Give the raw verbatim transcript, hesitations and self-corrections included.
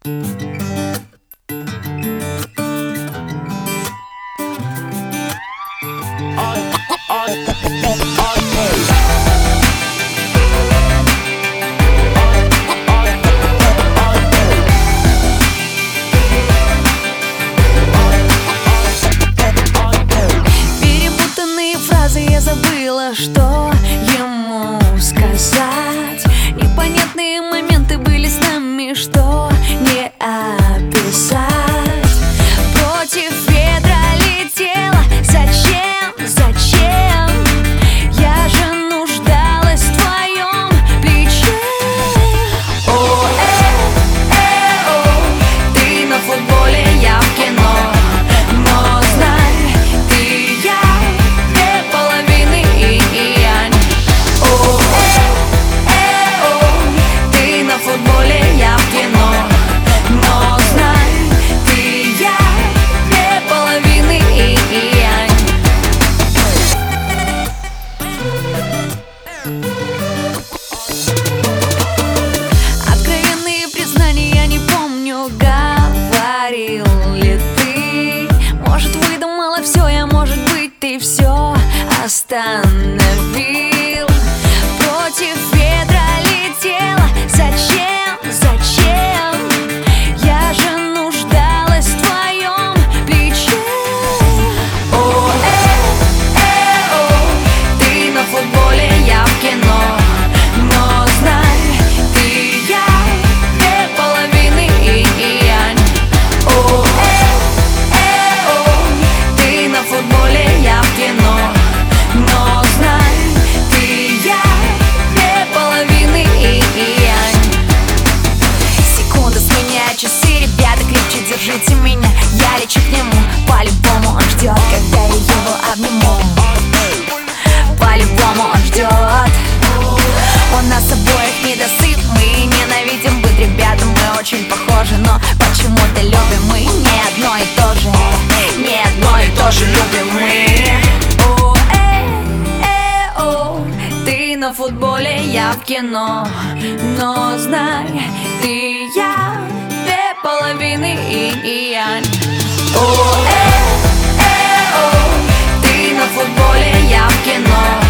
Перепутанные фразы, я забыла, что ему сказать. Непонятные моменты были с нами, что не описать. Против ветра летела. Зачем, зачем? Я же нуждалась в твоем плече. О, э, э, о, ты на футболе, я в кино. Но знай, ты я, две половины инь-янь. О, э, э, о, ты на футболе, я в кино. Но знай, ты я, две половины инь-янь. Откровенные признания я не помню, говорил ли ты. Может, выдумала все я, может быть, ты все остановил. Против ветра летела. Зачем, зачем? Я же нуждалась в твоем плече. О, э, э, о, ты на футболе, я в кино. Но знай, ты я, две половины инь-янь. О, э, э, о, ты на футболе, я в кино. Но знай, ты я, две половины инь-янь. Секунды сменяют часы, ребята, крепче держите меня. Я лечу к нему, по-любому он ждет, когда я его обниму. По-любому он ждет. У нас обоих недосып, мы ненавидим быть ребятам, мы очень похожи, но почему-то любим мы не одно и то же. Не одно и то же любим мы. О, э, э, о, ты на футболе, я в кино. Но знай, ты я, две половины инь-янь. О, э, э, о, ты на футболе, я в кино.